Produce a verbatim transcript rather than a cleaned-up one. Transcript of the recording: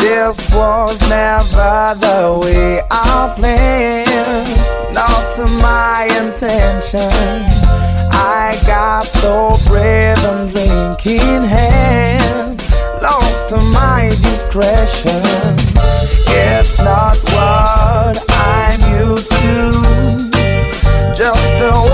This was never the way I planned, not to my intention. I got so brave and drinking hand, lost to my discretion. It's not what I'm used to, just a